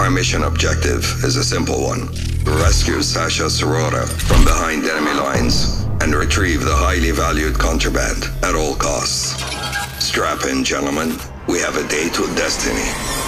Our mission objective is a simple one. Rescue Sasha Sirota from behind enemy lines and retrieve the highly valued contraband at all costs. Strap in, gentlemen. We have a date with destiny.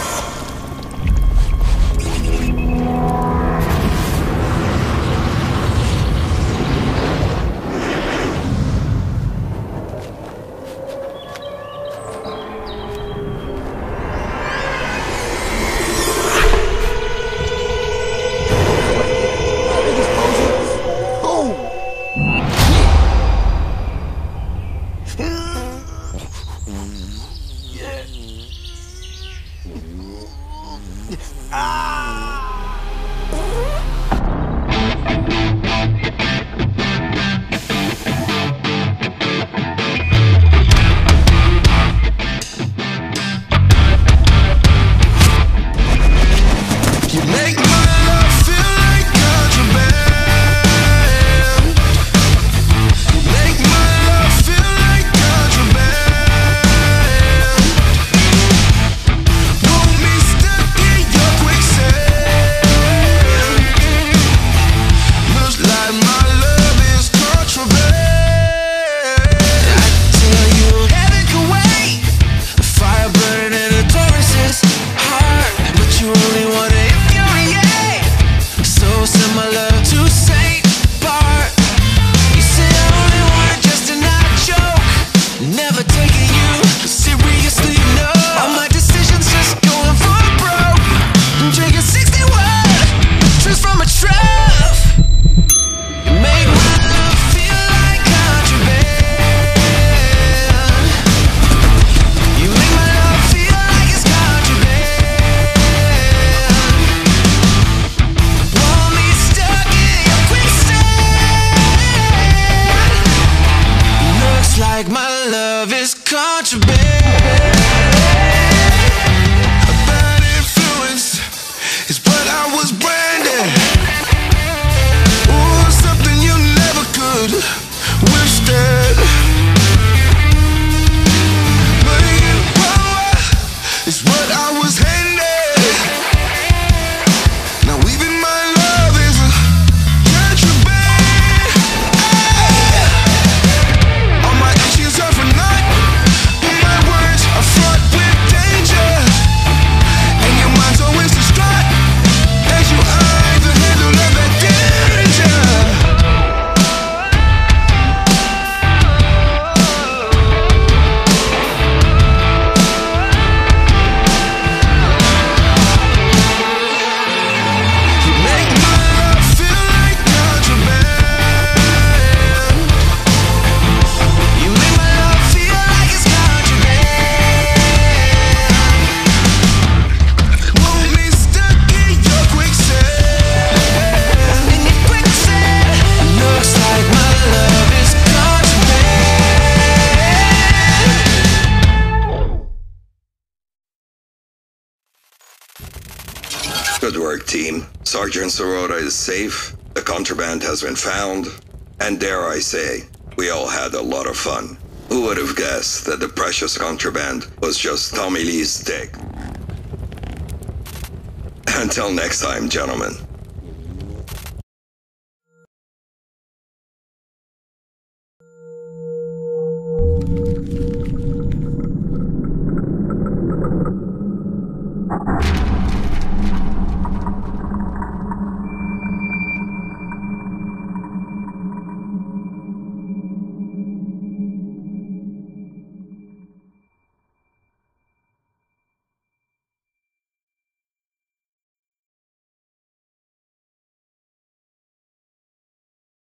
Good work, team. Sergeant Sirota is safe, the contraband has been found, and dare I say, we all had a lot of fun. Who would have guessed that the precious contraband was just Tommy Lee's dick? Until next time, gentlemen. You